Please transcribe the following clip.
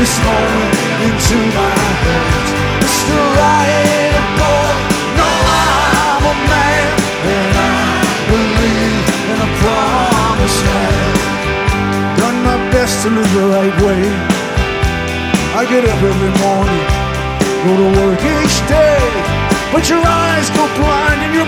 this moment into my hands. It's the right of God. No, I'm a man, and I believe in a promised land. Done my best to live the right way. I get up every morning, go to work each day, but your eyes go blind and your